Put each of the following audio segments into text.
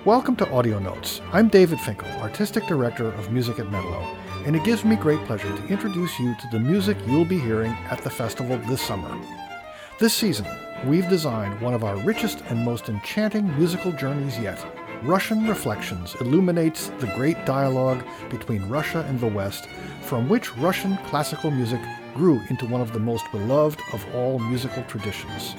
Welcome to Audio Notes. I'm David Finkel, Artistic Director of Music at Menlo, and it gives me great pleasure to introduce you to the music you'll be hearing at the festival this summer. This season, we've designed one of our richest and most enchanting musical journeys yet. Russian Reflections illuminates the great dialogue between Russia and the West, from which Russian classical music grew into one of the most beloved of all musical traditions.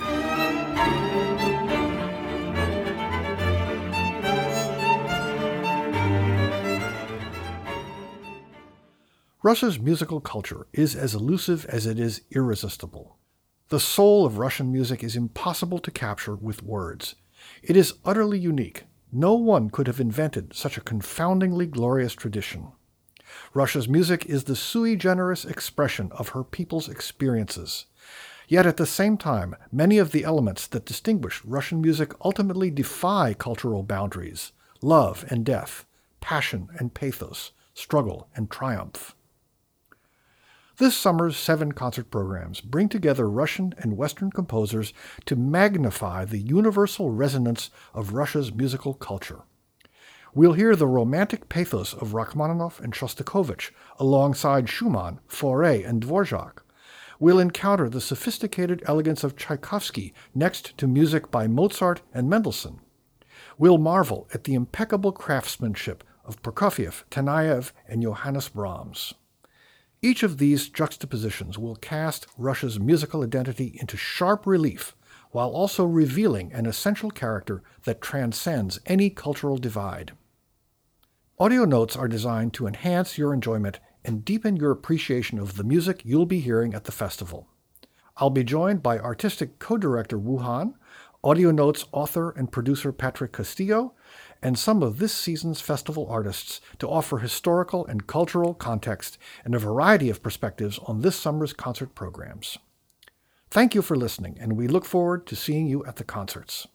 Russia's musical culture is as elusive as it is irresistible. The soul of Russian music is impossible to capture with words. It is utterly unique. No one could have invented such a confoundingly glorious tradition. Russia's music is the sui generis expression of her people's experiences. Yet at the same time, many of the elements that distinguish Russian music ultimately defy cultural boundaries: love and death, passion and pathos, struggle and triumph. This summer's 7 concert programs bring together Russian and Western composers to magnify the universal resonance of Russia's musical culture. We'll hear the romantic pathos of Rachmaninoff and Shostakovich alongside Schumann, Fauré, and Dvorak. We'll encounter the sophisticated elegance of Tchaikovsky next to music by Mozart and Mendelssohn. We'll marvel at the impeccable craftsmanship of Prokofiev, Taneyev, and Johannes Brahms. Each of these juxtapositions will cast Russia's musical identity into sharp relief, while also revealing an essential character that transcends any cultural divide. Audio notes are designed to enhance your enjoyment and deepen your appreciation of the music you'll be hearing at the festival. I'll be joined by artistic co-director Wu Han, Audio Notes author and producer Patrick Castillo, and some of this season's festival artists to offer historical and cultural context and a variety of perspectives on this summer's concert programs. Thank you for listening, and we look forward to seeing you at the concerts.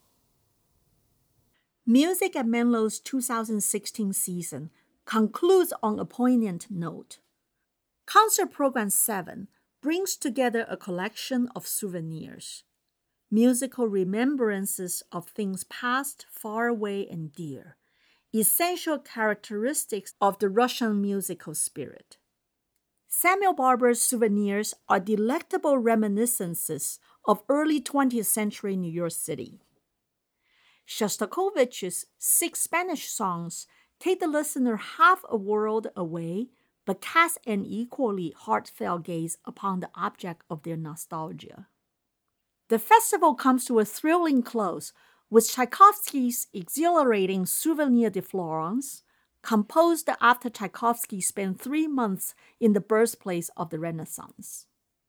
Music at Menlo's 2016 season concludes on a poignant note. Concert Program 7 brings together a collection of souvenirs, musical remembrances of things past, far away, and dear, essential characteristics of the Russian musical spirit. Samuel Barber's souvenirs are delectable reminiscences of early 20th century New York City. Shostakovich's 6 Spanish songs take the listener half a world away, but cast an equally heartfelt gaze upon the object of their nostalgia. The festival comes to a thrilling close with Tchaikovsky's exhilarating Souvenir de Florence, composed after Tchaikovsky spent 3 months in the birthplace of the Renaissance.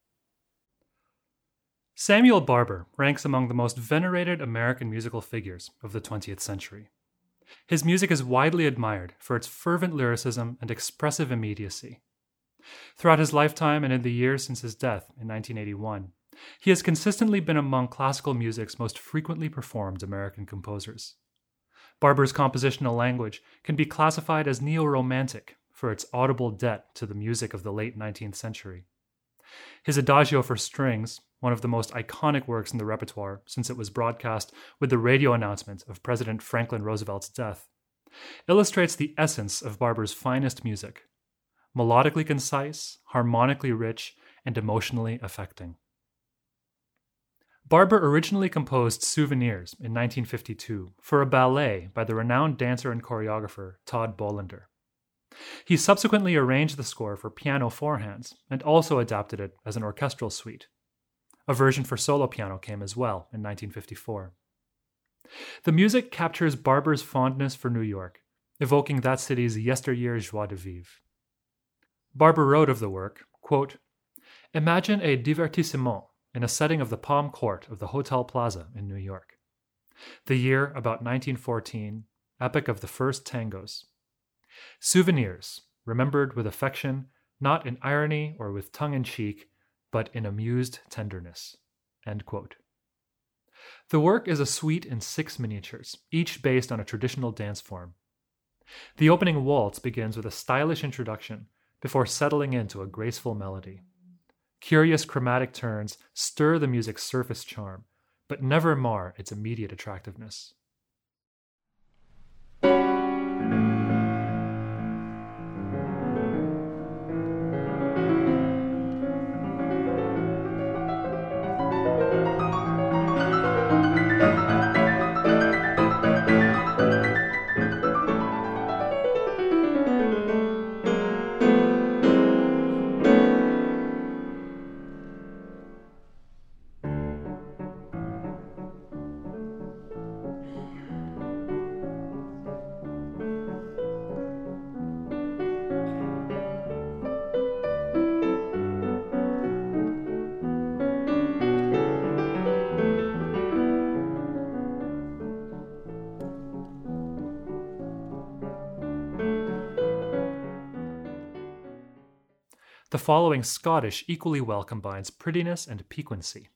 Samuel Barber ranks among the most venerated American musical figures of the 20th century. His music is widely admired for its fervent lyricism and expressive immediacy. Throughout his lifetime and in the years since his death in 1981, he has consistently been among classical music's most frequently performed American composers. Barber's compositional language can be classified as neo-romantic for its audible debt to the music of the late 19th century. His Adagio for Strings, one of the most iconic works in the repertoire since it was broadcast with the radio announcement of President Franklin Roosevelt's death, illustrates the essence of Barber's finest music: melodically concise, harmonically rich, and emotionally affecting. Barber originally composed Souvenirs in 1952 for a ballet by the renowned dancer and choreographer Todd Bolender. He subsequently arranged the score for piano 4 hands and also adapted it as an orchestral suite. A version for solo piano came as well in 1954. The music captures Barber's fondness for New York, evoking that city's yesteryear joie de vivre. Barber wrote of the work, quote, "Imagine a divertissement in a setting of the Palm Court of the Hotel Plaza in New York. The year about 1914, epoch of the first tangos. Souvenirs, remembered with affection, not in irony or with tongue-in-cheek, but in amused tenderness." End quote. The work is a suite in 6 miniatures, each based on a traditional dance form. The opening waltz begins with a stylish introduction before settling into a graceful melody. Curious chromatic turns stir the music's surface charm, but never mar its immediate attractiveness. The following Scottish equally well combines prettiness and piquancy.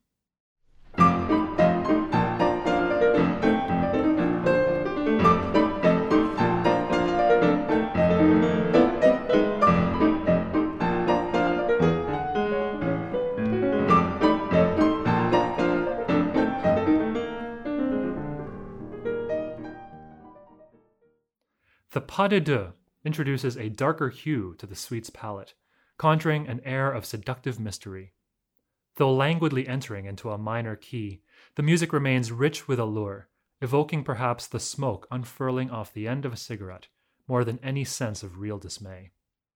The pas de deux introduces a darker hue to the suite's palette, conjuring an air of seductive mystery. Though languidly entering into a minor key, the music remains rich with allure, evoking perhaps the smoke unfurling off the end of a cigarette more than any sense of real dismay.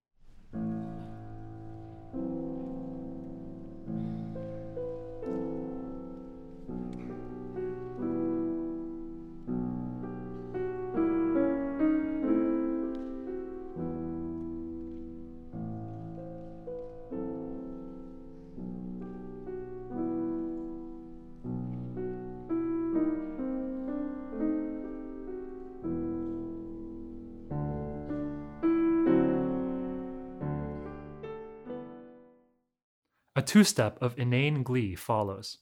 A two-step of inane glee follows.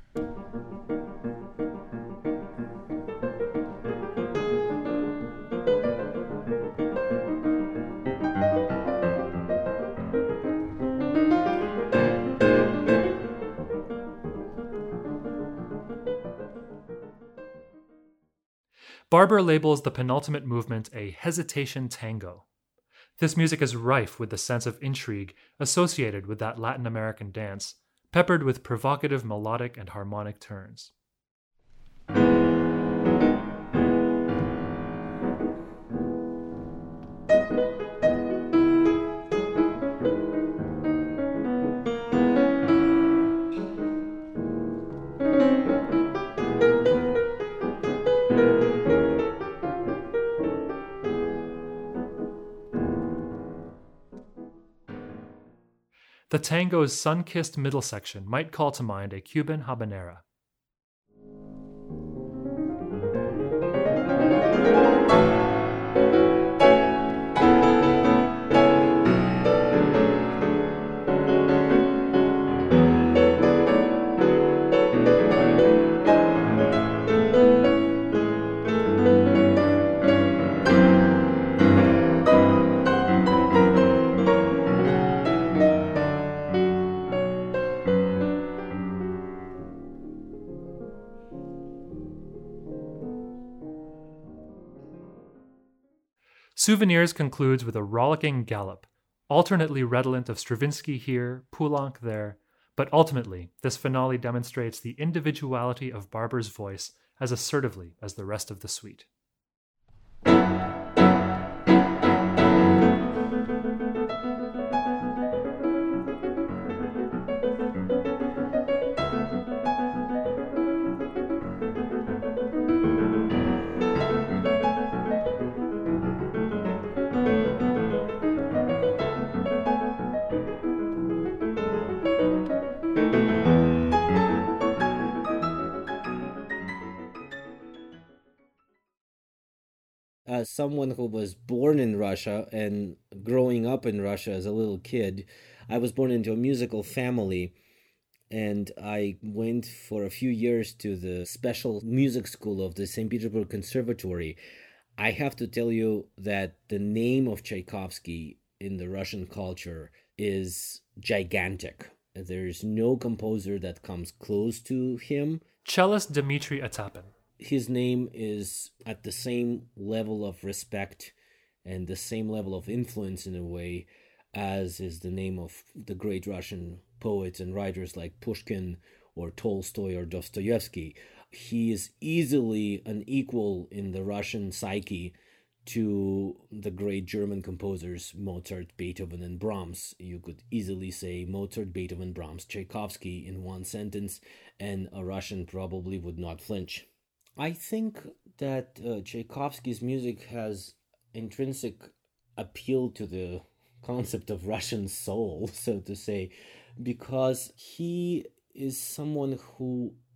Barber labels the penultimate movement a hesitation tango. This music is rife with the sense of intrigue associated with that Latin American dance, peppered with provocative melodic and harmonic turns. The tango's sun-kissed middle section might call to mind a Cuban habanera. Souvenirs concludes with a rollicking gallop, alternately redolent of Stravinsky here, Poulenc there, but ultimately this finale demonstrates the individuality of Barber's voice as assertively as the rest of the suite. As someone who was born in Russia and growing up in Russia as a little kid, I was born into a musical family, and I went for a few years to the special music school of the St. Petersburg Conservatory. I have to tell you that the name of Tchaikovsky in the Russian culture is gigantic. There's no composer that comes close to him. Cellist Dmitry Atapin. His name is at the same level of respect and the same level of influence in a way as is the name of the great Russian poets and writers like Pushkin or Tolstoy or Dostoevsky. He is easily an equal in the Russian psyche to the great German composers Mozart, Beethoven, and Brahms. You could easily say Mozart, Beethoven, Brahms, Tchaikovsky in one sentence, and a Russian probably would not flinch. I think that Tchaikovsky's music has intrinsic appeal to the concept of Russian soul, so to say, because he is someone who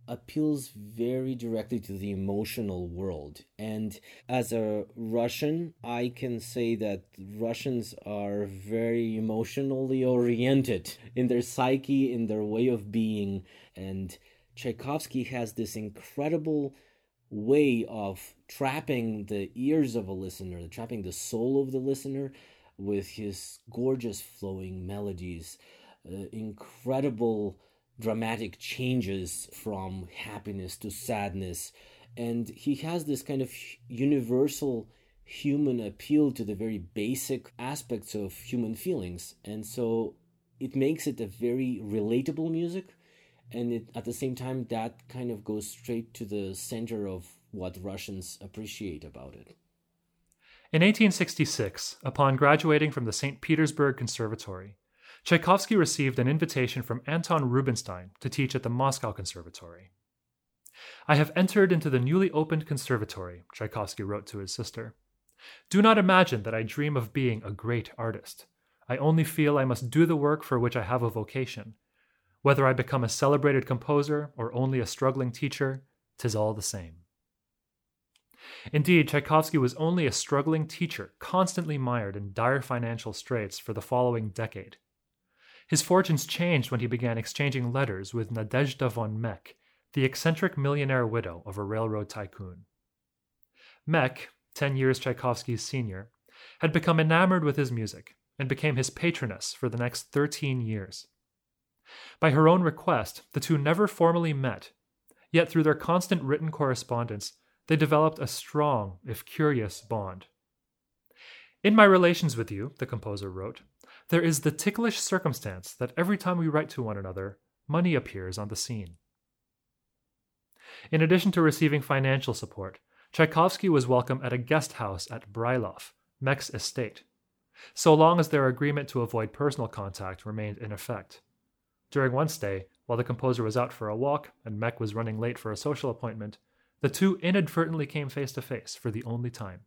appeals very directly to the emotional world. And as a Russian, I can say that Russians are very emotionally oriented in their psyche, in their way of being. And Tchaikovsky has this incredible way of trapping the ears of a listener, trapping the soul of the listener with his gorgeous flowing melodies, incredible dramatic changes from happiness to sadness. And he has this kind of universal human appeal to the very basic aspects of human feelings. And so it makes it a very relatable music. And at the same time, that kind of goes straight to the center of what Russians appreciate about it. In 1866, upon graduating from the St. Petersburg Conservatory, Tchaikovsky received an invitation from Anton Rubinstein to teach at the Moscow Conservatory. "I have entered into the newly opened conservatory," Tchaikovsky wrote to his sister. "Do not imagine that I dream of being a great artist. I only feel I must do the work for which I have a vocation. Whether I become a celebrated composer or only a struggling teacher, 'tis all the same." Indeed, Tchaikovsky was only a struggling teacher, constantly mired in dire financial straits for the following decade. His fortunes changed when he began exchanging letters with Nadezhda von Meck, the eccentric millionaire widow of a railroad tycoon. Meck, 10 years Tchaikovsky's senior, had become enamored with his music and became his patroness for the next 13 years. By her own request, the two never formally met, yet through their constant written correspondence, they developed a strong, if curious, bond. "In my relations with you," the composer wrote, "there is the ticklish circumstance that every time we write to one another, money appears on the scene." In addition to receiving financial support, Tchaikovsky was welcome at a guest house at Brylov, Meck's estate, so long as their agreement to avoid personal contact remained in effect. During one stay, while the composer was out for a walk and Meck was running late for a social appointment, the two inadvertently came face to face for the only time.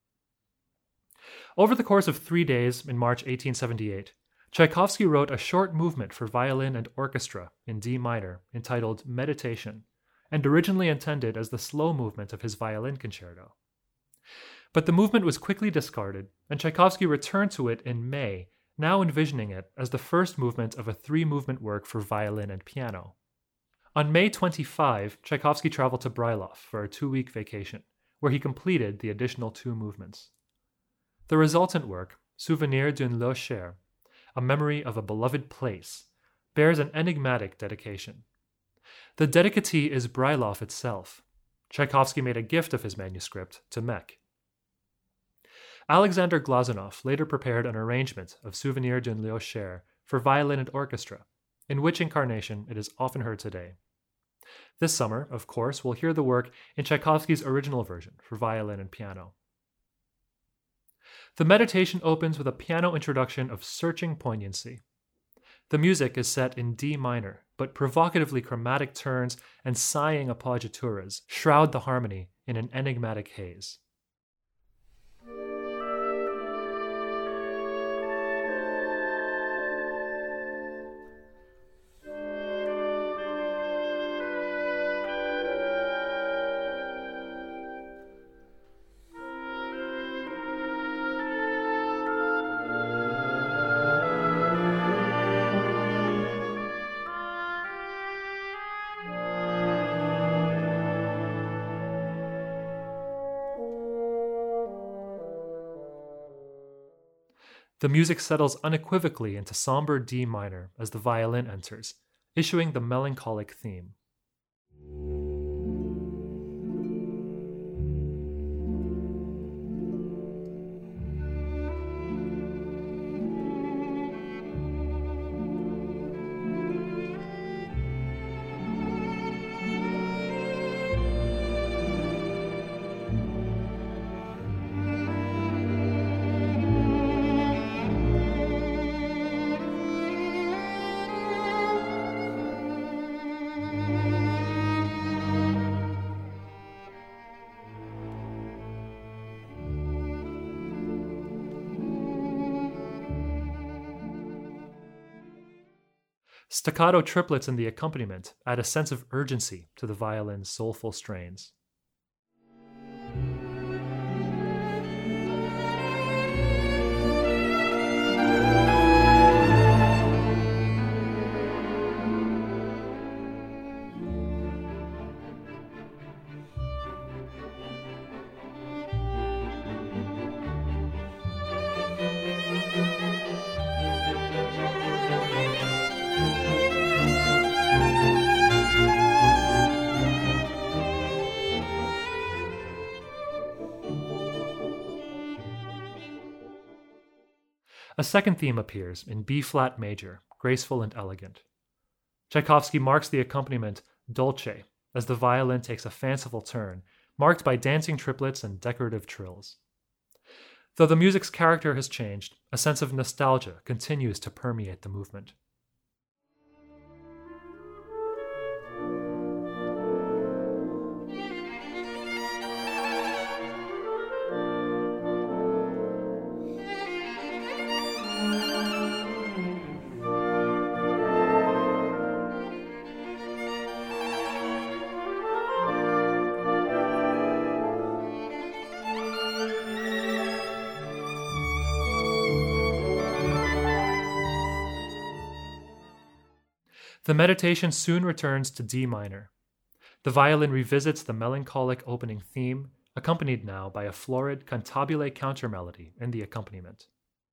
Over the course of 3 days in March 1878, Tchaikovsky wrote a short movement for violin and orchestra in D minor entitled Meditation, and originally intended as the slow movement of his violin concerto. But the movement was quickly discarded, and Tchaikovsky returned to it in May, now envisioning it as the first movement of a 3-movement work for violin and piano. On May 25, Tchaikovsky traveled to Brylov for a 2-week vacation, where he completed the additional 2 movements. The resultant work, Souvenir d'un lieu cher, a memory of a beloved place, bears an enigmatic dedication. The dedicatee is Brylov itself. Tchaikovsky made a gift of his manuscript to Meck. Alexander Glazunov later prepared an arrangement of Souvenir d'un lieu cher for violin and orchestra, in which incarnation it is often heard today. This summer, of course, we'll hear the work in Tchaikovsky's original version for violin and piano. The meditation opens with a piano introduction of searching poignancy. The music is set in D minor, but provocatively chromatic turns and sighing appoggiaturas shroud the harmony in an enigmatic haze. The music settles unequivocally into somber D minor as the violin enters, issuing the melancholic theme. Staccato triplets in the accompaniment add a sense of urgency to the violin's soulful strains. A second theme appears in B-flat major, graceful and elegant. Tchaikovsky marks the accompaniment dolce as the violin takes a fanciful turn, marked by dancing triplets and decorative trills. Though the music's character has changed, a sense of nostalgia continues to permeate the movement. The meditation soon returns to D minor. The violin revisits the melancholic opening theme, accompanied now by a florid cantabile countermelody in the accompaniment.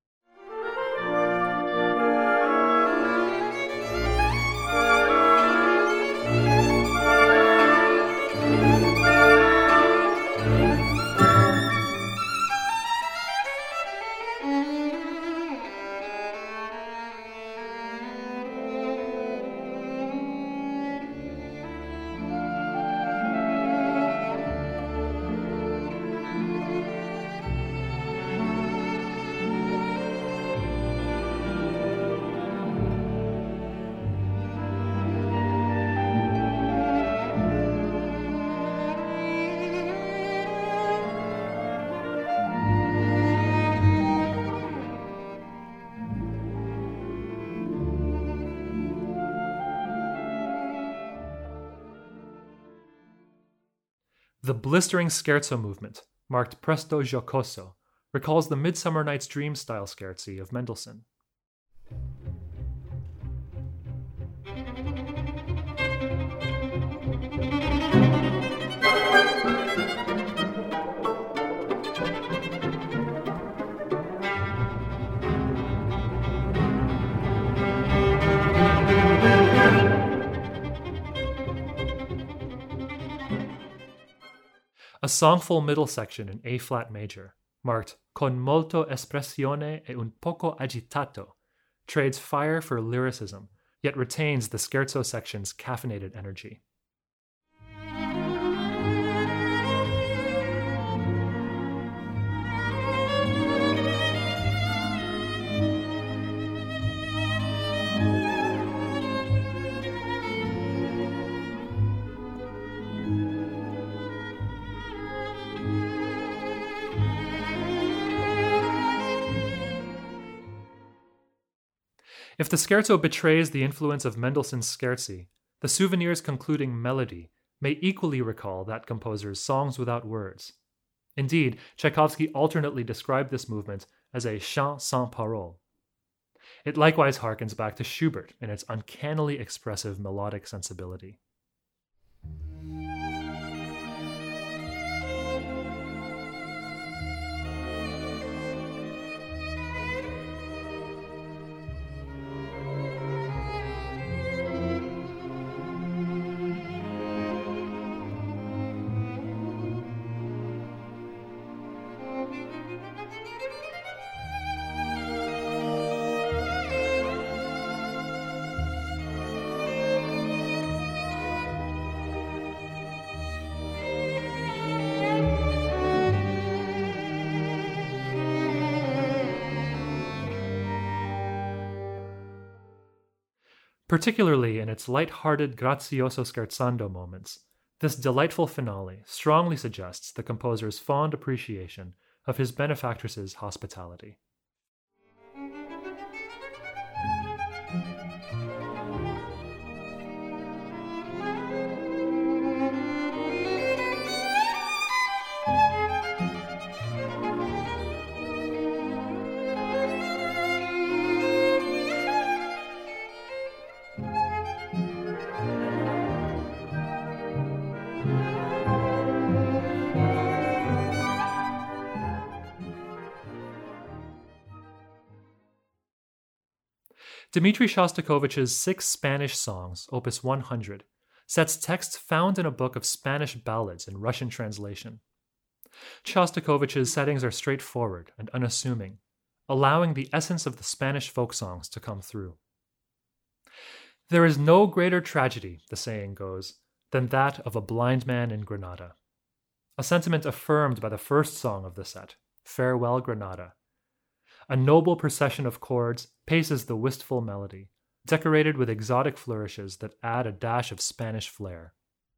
The blistering scherzo movement, marked presto giocoso, recalls the Midsummer Night's Dream style scherzi of Mendelssohn. A songful middle section in A-flat major, marked con molto espressione e un poco agitato, trades fire for lyricism, yet retains the scherzo section's caffeinated energy. If the scherzo betrays the influence of Mendelssohn's Scherzi, the Souvenir's concluding melody may equally recall that composer's Songs Without Words. Indeed, Tchaikovsky alternately described this movement as a chant sans paroles. It likewise harkens back to Schubert in its uncannily expressive melodic sensibility. Particularly in its light-hearted grazioso scherzando moments, this delightful finale strongly suggests the composer's fond appreciation of his benefactress's hospitality. Dmitri Shostakovich's 6 Spanish songs, Opus 100, sets texts found in a book of Spanish ballads in Russian translation. Shostakovich's settings are straightforward and unassuming, allowing the essence of the Spanish folk songs to come through. There is no greater tragedy, the saying goes, than that of a blind man in Granada, a sentiment affirmed by the first song of the set, Farewell Granada. A noble procession of chords paces the wistful melody, decorated with exotic flourishes that add a dash of Spanish flair.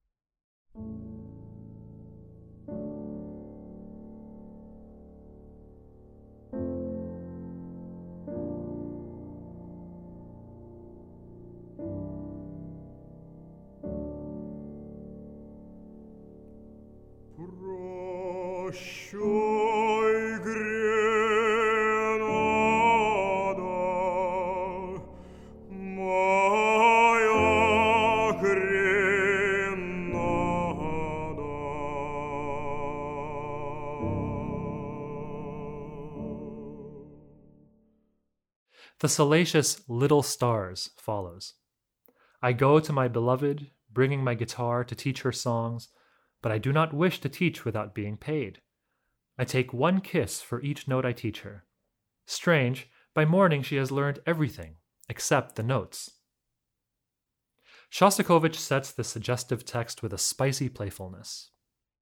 The salacious Little Stars follows. I go to my beloved, bringing my guitar to teach her songs, but I do not wish to teach without being paid. I take 1 kiss for each note I teach her. Strange, by morning she has learned everything, except the notes. Shostakovich sets the suggestive text with a spicy playfulness.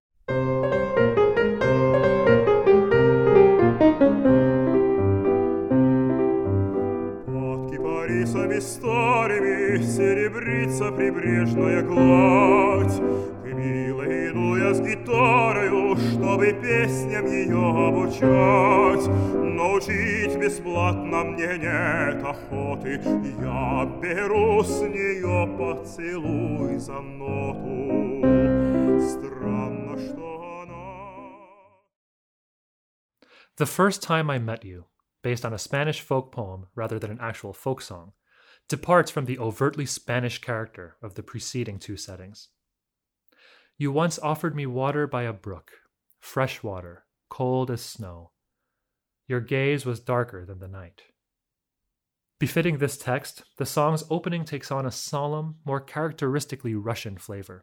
Кипарисами старыми серебрится прибрежная гладь. К милой иду я с гитарою, чтобы песням ее обучать. Но учить бесплатно мне нет охоты. Я беру с нее поцелуй за ноту. Странно, что она... The First Time I Met You, based on a Spanish folk poem rather than an actual folk song, departs from the overtly Spanish character of the preceding 2 settings. You once offered me water by a brook, fresh water, cold as snow. Your gaze was darker than the night. Befitting this text, the song's opening takes on a solemn, more characteristically Russian flavor.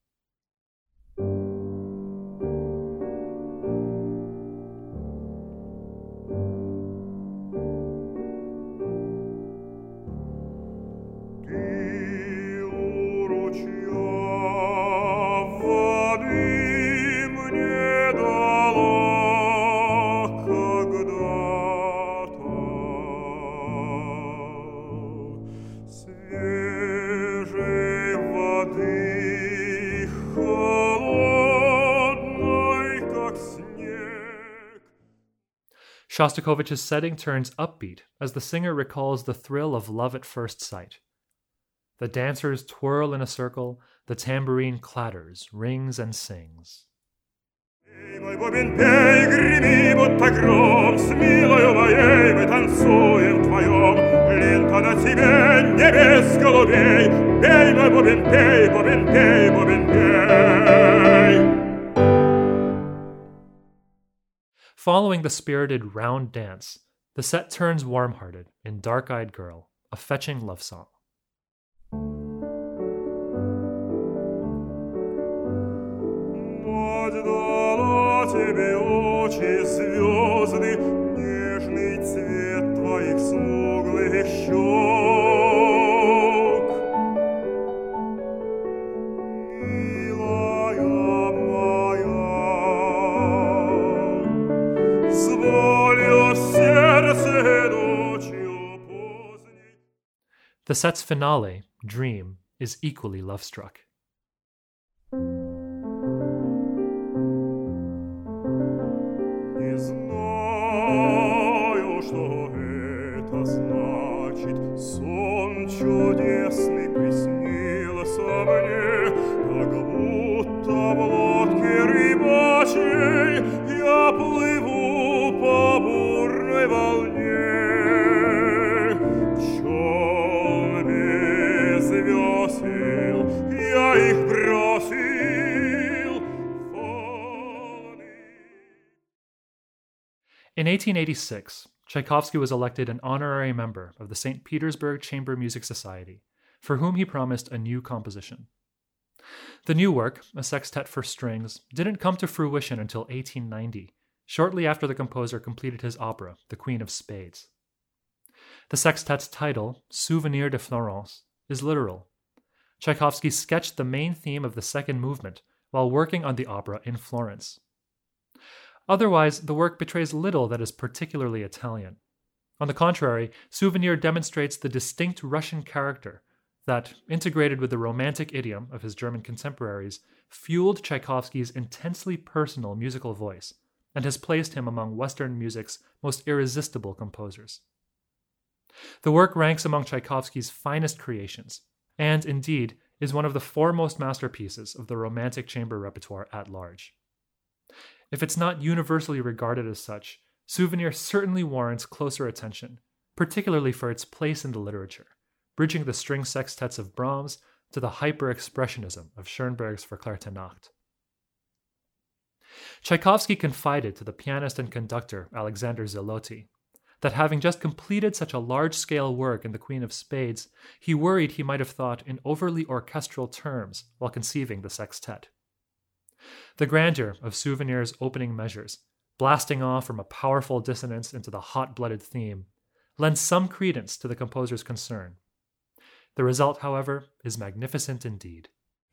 Shostakovich's setting turns upbeat as the singer recalls the thrill of love at first sight. The dancers twirl in a circle, the tambourine clatters, rings, and sings. Пей, мой бубен, пей, греми, будто гром, с милою моей мы танцуем вдвоем. Лента на тебе небес голубей. Пей, мой бубен, пей, бубен, пей, бубен, пей. Following the spirited round dance, the set turns warm-hearted in Dark-Eyed Girl, a fetching love song. Отдала тебе очи звезды, нежный цвет твоих смуглых щек. The set's finale, Dream, is equally love-struck. Не знаю, что это значит. Сон чудесный приснился мне, как будто в лодке рыбачьей я плыву по бурной волне. In 1886, Tchaikovsky was elected an honorary member of the St. Petersburg Chamber Music Society, for whom he promised a new composition. The new work, a sextet for strings, didn't come to fruition until 1890, shortly after the composer completed his opera, The Queen of Spades. The sextet's title, Souvenir de Florence, is literal. Tchaikovsky sketched the main theme of the second movement while working on the opera in Florence. Otherwise, the work betrays little that is particularly Italian. On the contrary, Souvenir demonstrates the distinct Russian character that, integrated with the romantic idiom of his German contemporaries, fueled Tchaikovsky's intensely personal musical voice and has placed him among Western music's most irresistible composers. The work ranks among Tchaikovsky's finest creations, and, indeed, is one of the foremost masterpieces of the Romantic chamber repertoire at large. If it's not universally regarded as such, Souvenir certainly warrants closer attention, particularly for its place in the literature, bridging the string sextets of Brahms to the hyper-expressionism of Schoenberg's Verklärte Nacht. Tchaikovsky confided to the pianist and conductor Alexander Zeloty that having just completed such a large-scale work in The Queen of Spades, he worried he might have thought in overly orchestral terms while conceiving the sextet. The grandeur of Souvenir's opening measures, blasting off from a powerful dissonance into the hot-blooded theme, lends some credence to the composer's concern. The result, however, is magnificent indeed.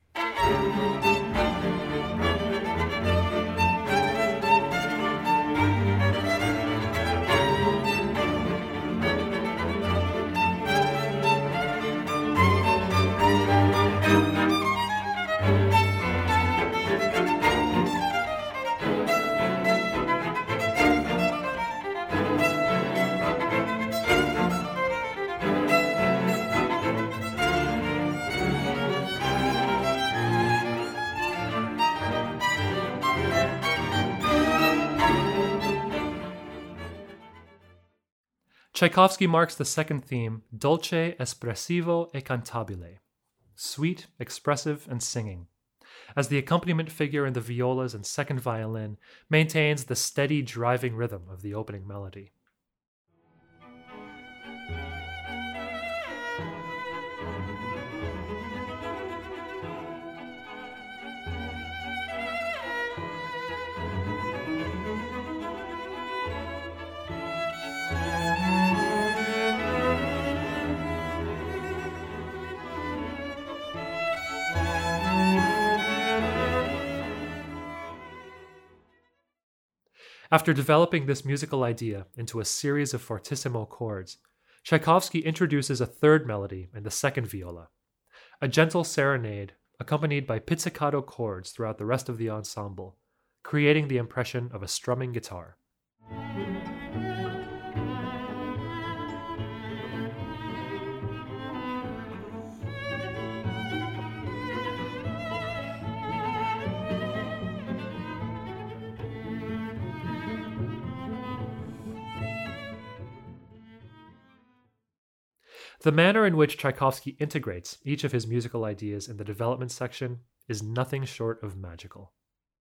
Tchaikovsky marks the second theme, dolce, espressivo e cantabile, sweet, expressive, and singing, as the accompaniment figure in the violas and second violin maintains the steady driving rhythm of the opening melody. After developing this musical idea into a series of fortissimo chords, Tchaikovsky introduces a third melody in the second viola, a gentle serenade accompanied by pizzicato chords throughout the rest of the ensemble, creating the impression of a strumming guitar. The manner in which Tchaikovsky integrates each of his musical ideas in the development section is nothing short of magical.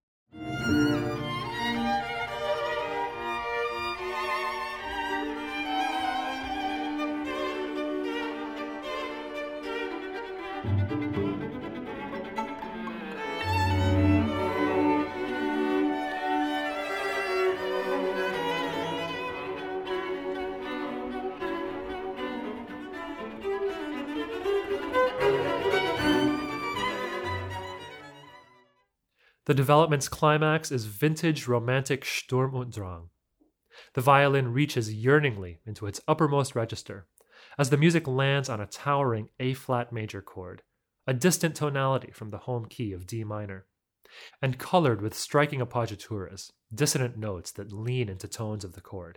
The development's climax is vintage romantic Sturm und Drang. The violin reaches yearningly into its uppermost register as the music lands on a towering A-flat major chord, a distant tonality from the home key of D minor, and colored with striking appoggiaturas, dissonant notes that lean into tones of the chord.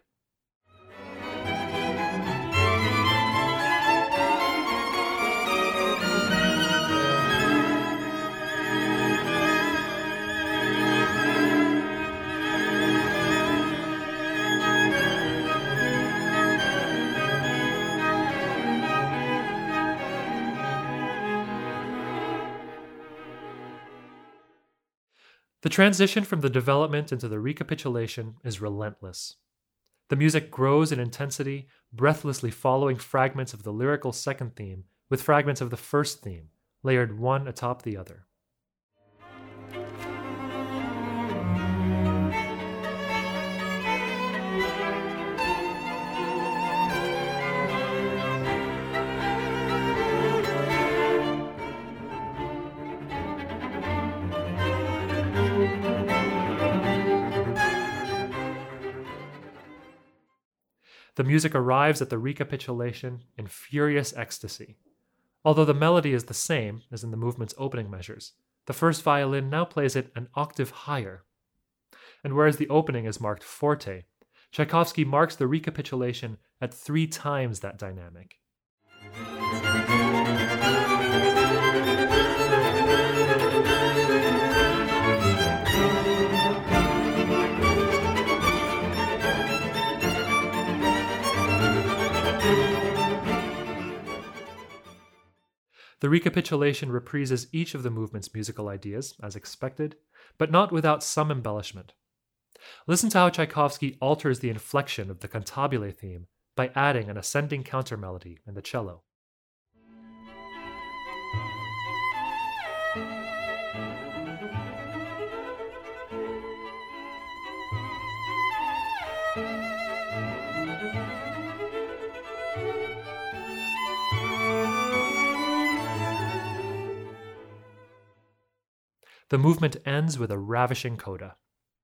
The transition from the development into the recapitulation is relentless. The music grows in intensity, breathlessly following fragments of the lyrical second theme with fragments of the first theme, layered one atop the other. The music arrives at the recapitulation in furious ecstasy. Although the melody is the same as in the movement's opening measures, the first violin now plays it an octave higher. And whereas the opening is marked forte, Tchaikovsky marks the recapitulation at 3 times that dynamic. The recapitulation reprises each of the movement's musical ideas, as expected, but not without some embellishment. Listen to how Tchaikovsky alters the inflection of the cantabile theme by adding an ascending countermelody in the cello. The movement ends with a ravishing coda.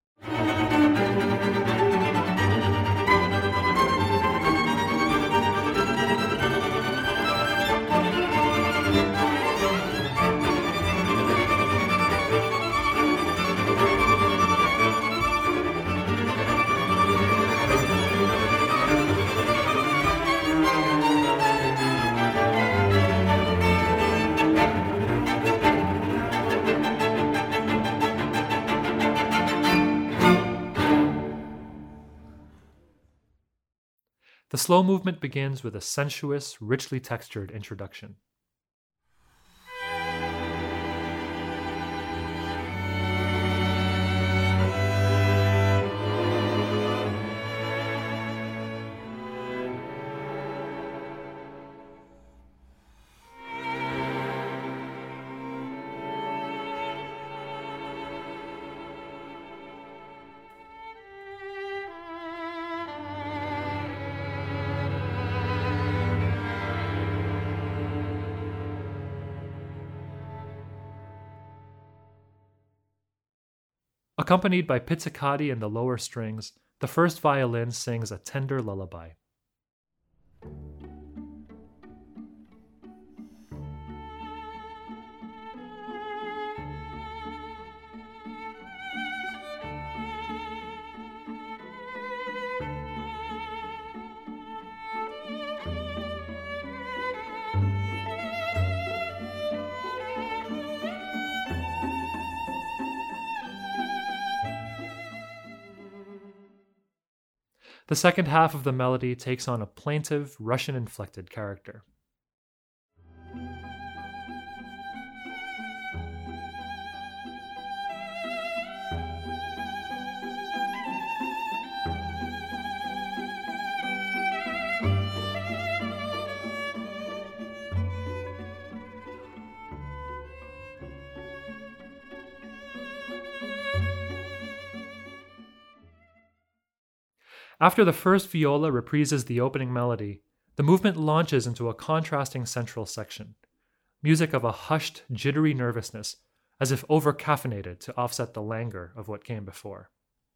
The slow movement begins with a sensuous, richly textured introduction. Accompanied by pizzicati in the lower strings, the first violin sings a tender lullaby. The second half of the melody takes on a plaintive, Russian-inflected character. After the first viola reprises the opening melody, the movement launches into a contrasting central section, music of a hushed, jittery nervousness, as if over-caffeinated to offset the languor of what came before.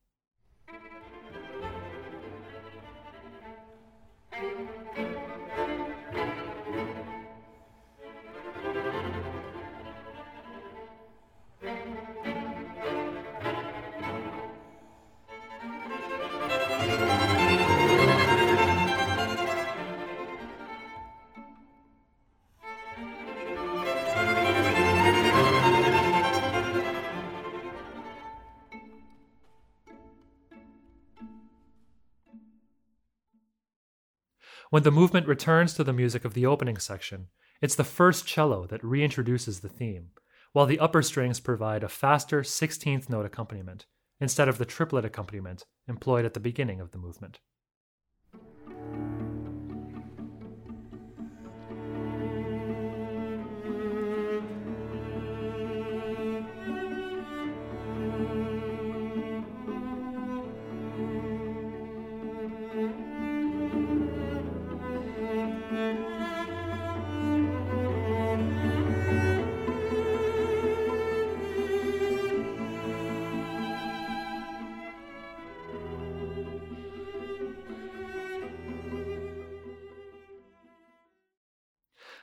When the movement returns to the music of the opening section, it's the first cello that reintroduces the theme, while the upper strings provide a faster 16th note accompaniment, instead of the triplet accompaniment employed at the beginning of the movement.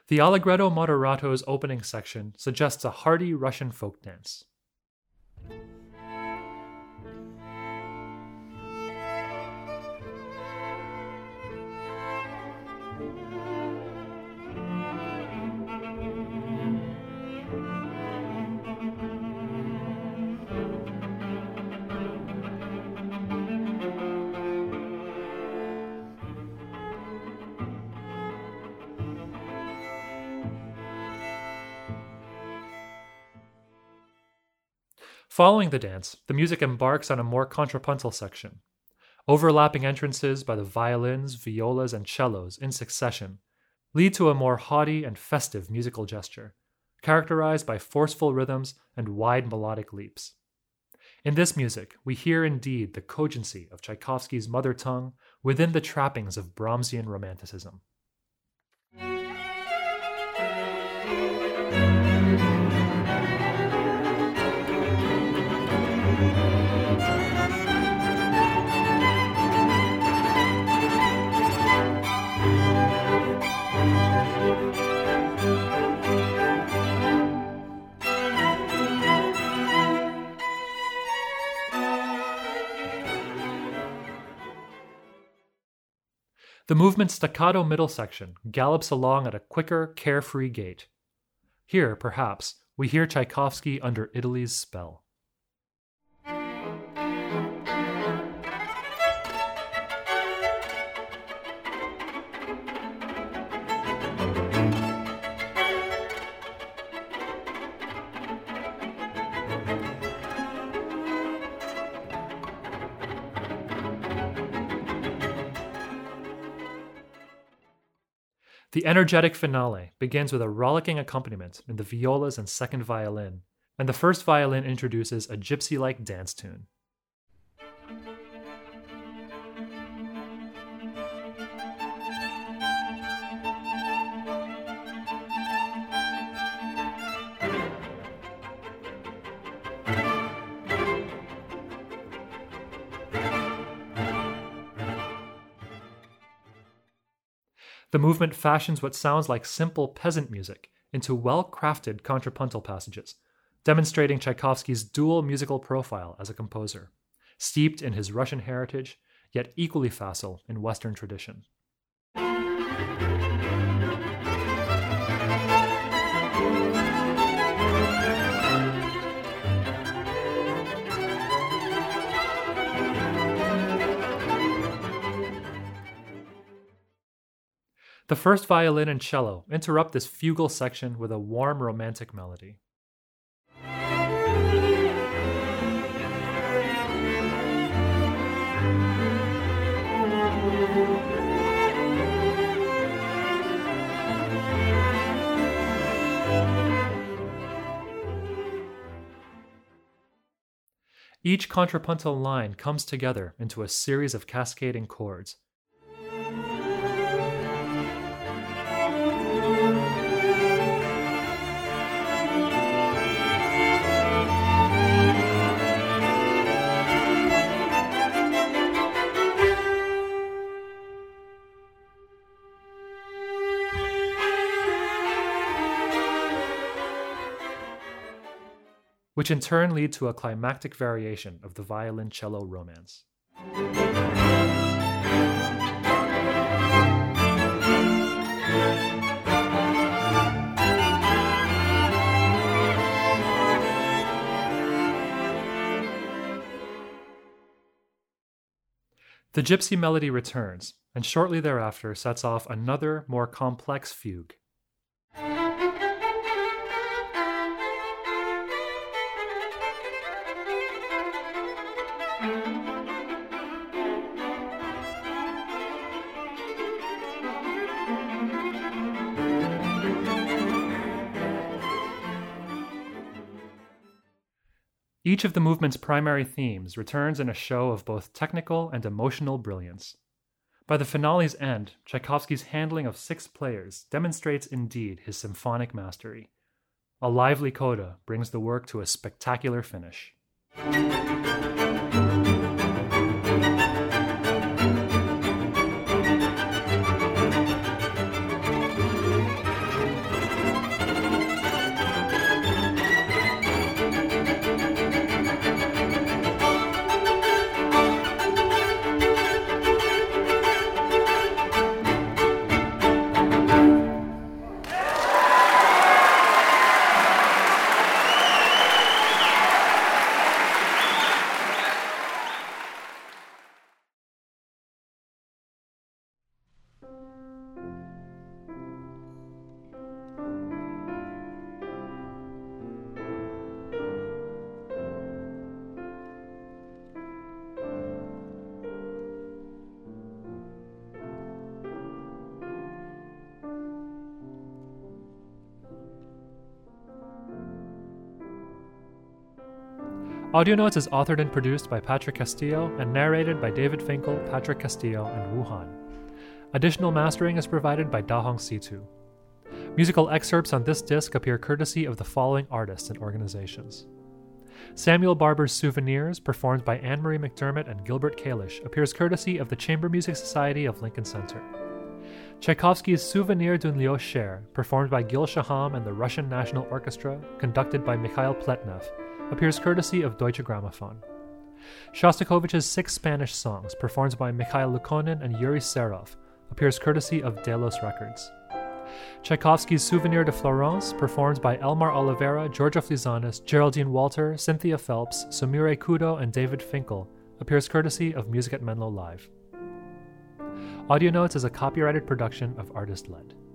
The Allegretto Moderato's opening section suggests a hearty Russian folk dance. Following the dance, the music embarks on a more contrapuntal section. Overlapping entrances by the violins, violas, and cellos in succession lead to a more haughty and festive musical gesture, characterized by forceful rhythms and wide melodic leaps. In this music, we hear indeed the cogency of Tchaikovsky's mother tongue within the trappings of Brahmsian romanticism. The movement's staccato middle section gallops along at a quicker, carefree gait. Here, perhaps, we hear Tchaikovsky under Italy's spell. The energetic finale begins with a rollicking accompaniment in the violas and second violin, and the first violin introduces a gypsy-like dance tune. The movement fashions what sounds like simple peasant music into well-crafted contrapuntal passages, demonstrating Tchaikovsky's dual musical profile as a composer, steeped in his Russian heritage, yet equally facile in Western tradition. The first violin and cello interrupt this fugal section with a warm romantic melody. Each contrapuntal line comes together into a series of cascading chords. Which in turn lead to a climactic variation of the violin-cello romance. The gypsy melody returns, and shortly thereafter sets off another, more complex fugue. Each of the movement's primary themes returns in a show of both technical and emotional brilliance. By the finale's end, Tchaikovsky's handling of 6 players demonstrates indeed his symphonic mastery. A lively coda brings the work to a spectacular finish. Audio Notes is authored and produced by Patrick Castillo and narrated by David Finkel, Patrick Castillo, and Wu Han. Additional mastering is provided by Dahong Situ. Musical excerpts on this disc appear courtesy of the following artists and organizations. Samuel Barber's Souvenirs, performed by Anne-Marie McDermott and Gilbert Kalish, appears courtesy of the Chamber Music Society of Lincoln Center. Tchaikovsky's Souvenir d'un lieu cher, performed by Gil Shaham and the Russian National Orchestra, conducted by Mikhail Pletnev, appears courtesy of Deutsche Grammophon. Shostakovich's 6 Spanish songs, performed by Mikhail Lukonin and Yuri Serov, appears courtesy of Delos Records. Tchaikovsky's Souvenir de Florence, performed by Elmar Oliveira, Georgia Flizanis, Geraldine Walter, Cynthia Phelps, Sumire Kudo, and David Finkel, appears courtesy of Music at Menlo Live. Audio Notes is a copyrighted production of Artist Led.